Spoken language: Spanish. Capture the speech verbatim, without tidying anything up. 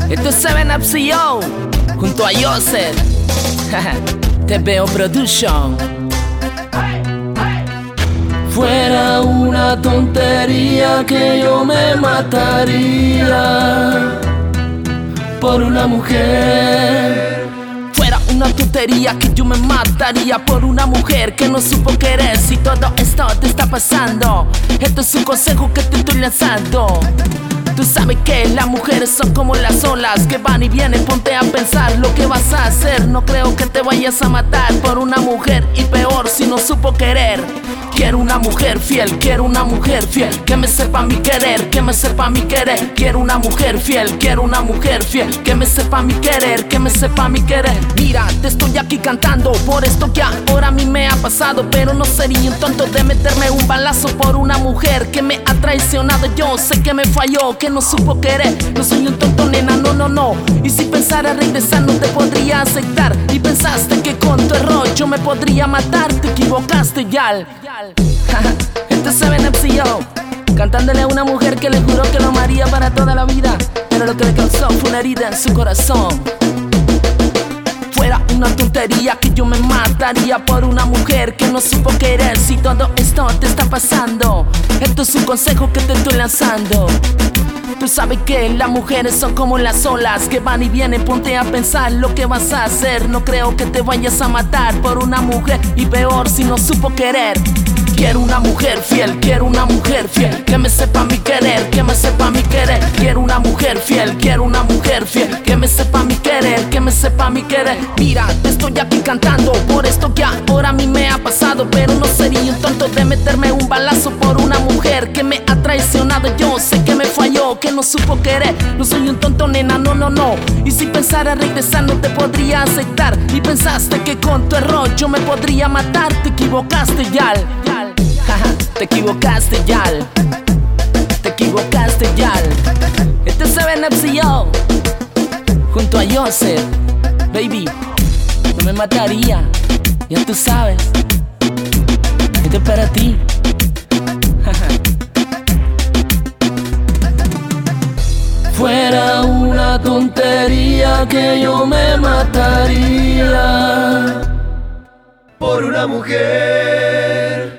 Esto es seven up C O junto a Joseph. Te veo Production. Fuera una tontería que yo me mataría por una mujer. Fuera una tontería que yo me mataría por una mujer que no supo querer. Si todo esto te está pasando, esto es un consejo que te estoy lanzando. Tú sabes que las mujeres son como las olas que van y vienen. Ponte a pensar lo que vas a hacer. No creo que te vayas a matar por una mujer, y peor si no supo querer. Quiero una mujer fiel, quiero una mujer fiel, que me sepa mi querer, que me sepa mi querer. Quiero una mujer fiel, quiero una mujer fiel, que me sepa mi querer, que me sepa mi querer. Mira, te estoy aquí cantando por esto que ahora a mí me ha pasado, pero no sería un tonto de meterme un balazo por una mujer que me ha traicionado. Yo sé que me falló, que no supo querer. No soy un tonto, nena, no, no, no. Y si pensara regresar no te podría aceptar. Y pensaste que con tu error yo me podría matar. Te equivocaste, yal. Esto es seven up C O cantándole a una mujer que le juró que lo amaría para toda la vida, pero lo que le causó fue una herida en su corazón. Fuera una tontería que yo me mataría por una mujer que no supo querer. Si todo esto te está pasando, esto es un consejo que te estoy lanzando. Tú sabes que las mujeres son como las olas que van y vienen. Ponte a pensar lo que vas a hacer. No creo que te vayas a matar por una mujer, y peor si no supo querer. Quiero una mujer fiel, quiero una mujer fiel, que me sepa mi querer, que me sepa mi querer. Quiero una mujer fiel, quiero una mujer fiel, que me sepa mi querer, que me sepa mi querer. Mira, te estoy aquí cantando por esto que ahora a mí me ha pasado, pero no sería un tonto de meterme un balazo por una mujer que me ha traicionado. Yo sé que me falló, que no supo querer. No soy un tonto, nena, no, no, no. Y si pensara regresar no te podría aceptar. Y pensaste que con tu error yo me podría matar. Te equivocaste, yal. Te equivocaste, yal. Te equivocaste, yal. Este es seven up C O junto a Joseph. Baby, no me mataría, ya tú sabes. Esto es para ti. Fuera una tontería que yo me mataría por una mujer.